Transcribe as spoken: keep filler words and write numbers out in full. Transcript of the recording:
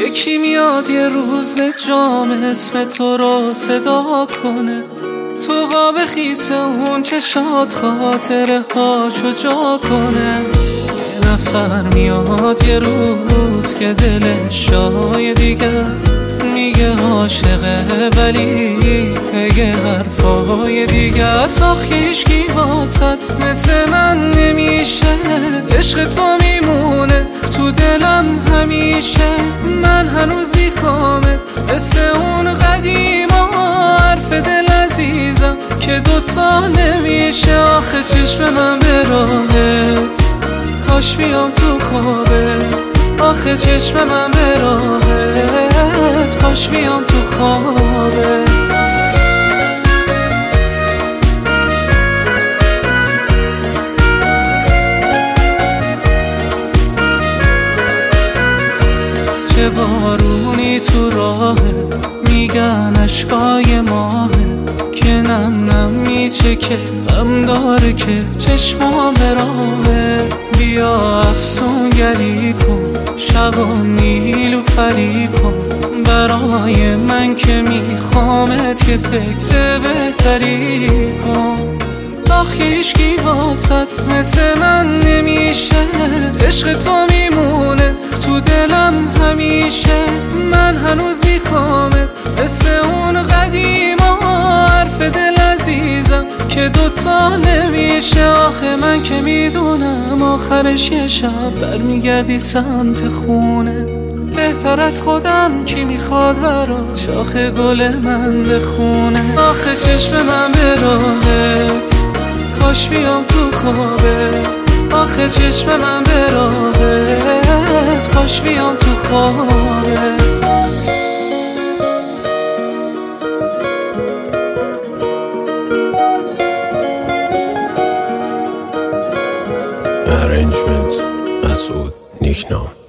یکی میاد یه روز به جام اسم تو رو صدا کنه، تو قاب خیس اون چشات خاطره هاشو جا کنه. یه نفر میاد یه روز که دلش شای دیگه است، میگه عاشقه ولی یه حرفای دیگه است. آخه هیچکی واسط مثل من نمیشه، عشق تو میمونه تو دلم همیشه. من هنوز میخوامت مثل اون قدیما، حرف دل عزیزم که دوتا نمیشه. آخه چشم من به راهت، کاش بیام تو خوابت. آخه چشم من به راهت، کاش بیام تو خوابت. چه بارونی تو راهه، میگن اشکای ماهه که نم نم میچکه، غم داره که چشمام به راهه. بیا افسونگری کن، شبا نیلو فری کن برای من که میخوامت، که فکر بهتری کن. آخه هیچکی واسط مثل من نمیشه، عشق تو میمونه تو دلم همیشه. من هنوز میخوامت مثل اون قدیما، حرف دل عزیزم که دوتا نمیشه. آخه من که میدونم آخرش یه شب برمیگردی سمت خونه، بهتر از خودم کی میخواد برا شاخ گل من بخونه. آخه چشم من به راهت، کاش بیام تو خوابت. آخه چشم من به راهت، کاش بیام تو خوابت. Arrangement مسعود نیکنام.